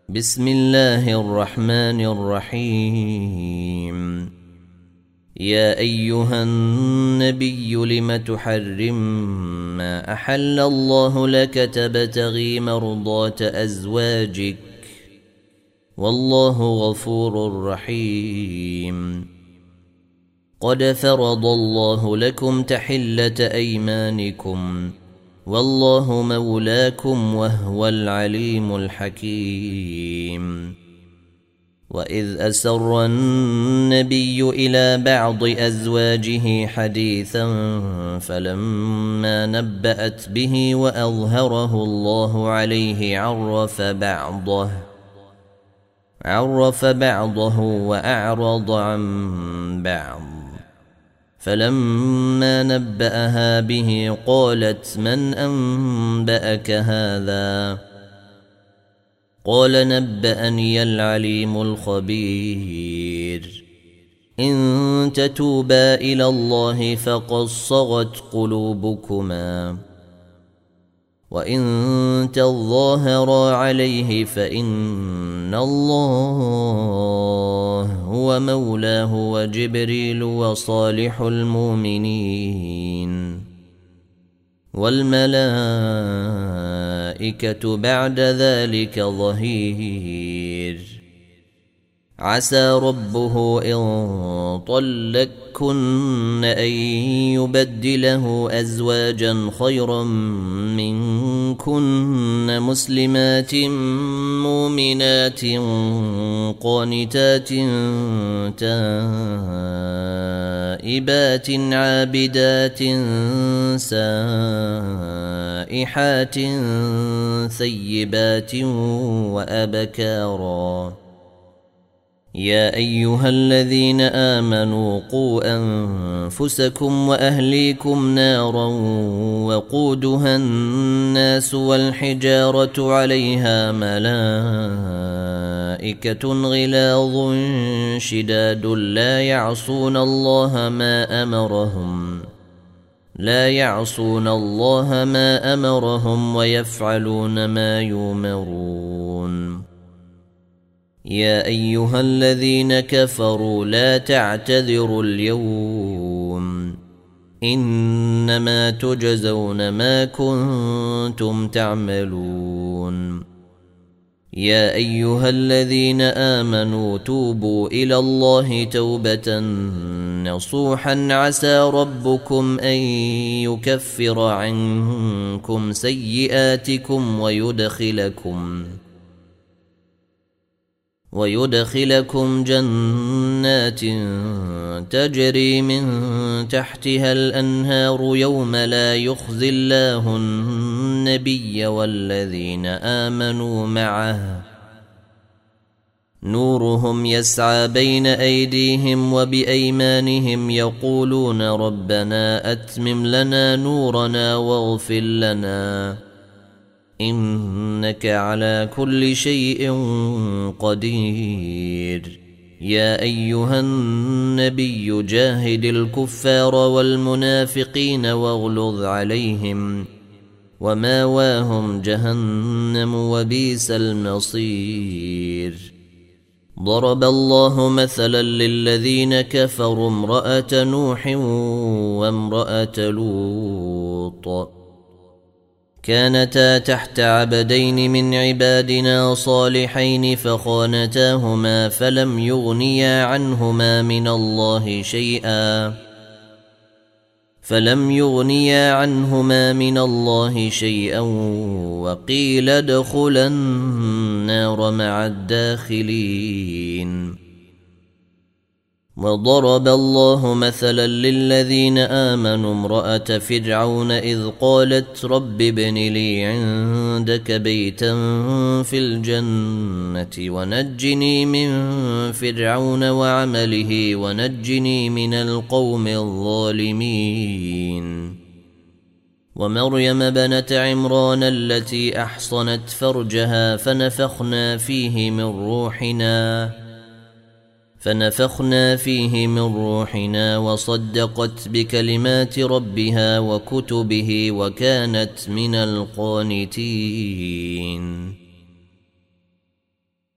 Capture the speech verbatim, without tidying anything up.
بسم الله الرحمن الرحيم. يا أيها النبي لم تحرم ما أحل الله لك تبتغي مرضات أزواجك والله غفور رحيم. قد فرض الله لكم تحلة أيمانكم والله مولاكم وهو العليم الحكيم. وإذ أسر النبي إلى بعض أزواجه حديثا فلما نبأت به وأظهره الله عليه عرف بعضه عرف بعضه وأعرض عن بعض. فلما نبأها به قالت من أنبأك هذا؟ قال نبأني العليم الخبير. إن تتوبا إلى الله فقد صغت قلوبكما وإن تظاهرا عليه فإن الله هو مولاه وجبريل وصالح المؤمنين والملائكة بعد ذلك ظهير. عسى ربه إن طلقكن أن يبدله أزواجا خيرا منكن مسلمات مؤمنات قانتات تائبات عابدات سائحات ثيبات وأبكارا. يا أيها الذين آمنوا قوا أنفسكم وأهليكم نارا وقودها الناس والحجارة عليها ملائكة غلاظ شداد لا يعصون الله ما أمرهم لا يعصون الله ما أمرهم ويفعلون ما يؤمرون. يا أيها الذين كفروا لا تعتذروا اليوم إنما تجزون ما كنتم تعملون. يا أيها الذين آمنوا توبوا إلى الله توبة نصوحا عسى ربكم أن يكفر عنكم سيئاتكم ويدخلكم ويدخلكم جنات تجري من تحتها الأنهار يوم لا يخزي الله النبي والذين آمنوا معه نورهم يسعى بين أيديهم وبأيمانهم يقولون ربنا أتمم لنا نورنا واغفر لنا إنك على كل شيء قدير. يا أيها النبي جاهد الكفار والمنافقين واغلظ عليهم وماواهم جهنم وبئس المصير. ضرب الله مثلا للذين كفروا امرأة نوح وامرأة لوط كانتا تحت عبدين من عبادنا صالحين فخانتاهما فلم يغنيا عنهما من الله شيئا فلم يغنيا عنهما من الله شيئا وقيل ادخلا النار مع الداخلين. وضرب الله مثلا للذين آمنوا امرأة فرعون إذ قالت رب ابن لي عندك بيتا في الجنة ونجني من فرعون وعمله ونجني من القوم الظالمين. ومريم بنت عمران التي أحصنت فرجها فنفخنا فيه من روحنا فنفخنا فيه من روحنا وصدقت بكلمات ربها وكتبه وكانت من القانتين.